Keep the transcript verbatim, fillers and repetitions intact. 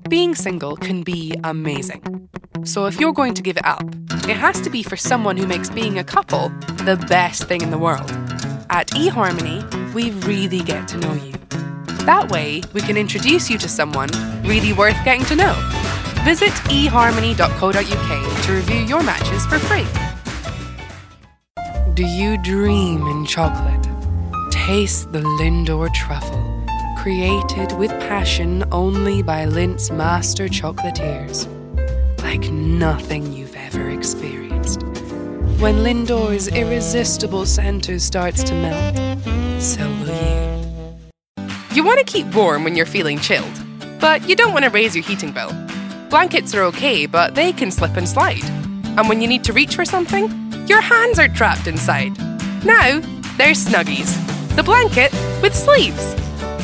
Being single can be amazing. So if you're going to give it up, it has to be for someone who makes being a couple the best thing in the world. At eHarmony, we really get to know you. That way, we can introduce you to someone really worth getting to know. Visit e harmony dot co dot u k to review your matches for free. Do you dream in chocolate? Taste the Lindor truffle, created with passion only by Lindt's master chocolatiers. Like nothing you've ever experienced. When Lindor's irresistible center starts to melt, so will you. You want to keep warm when you're feeling chilled, but you don't want to raise your heating bill. Blankets are okay, but they can slip and slide. And when you need to reach for something, your hands are trapped inside. Now, there's Snuggies, the blanket with sleeves.